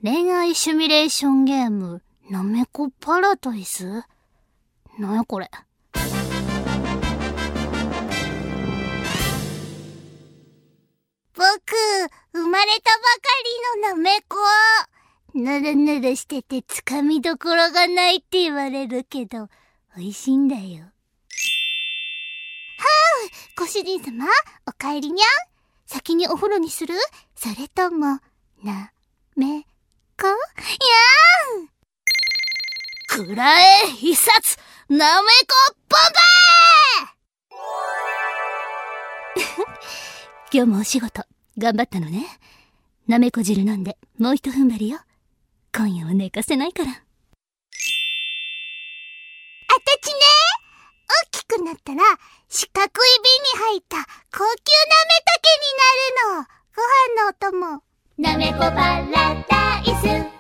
恋愛シミュレーションゲーム、なめこパラダイス？なんやこれ。 僕、生まれたばかりのなめこ。ぬるぬるしててつかみどころがないって言われるけど、美味しいんだよ。ご主人様、お帰りにゃん。先にお風呂にする？それとも、なめこ？やーん！ くらえ必殺なめこボンバー今日もお仕事頑張ったのね。なめこ汁飲んでもう一踏ん張りよ。今夜は寝かせないから。あたちね、大きくなったら四角い瓶に入った高級なめたけになるの。ご飯のお供。なめこパラダイス。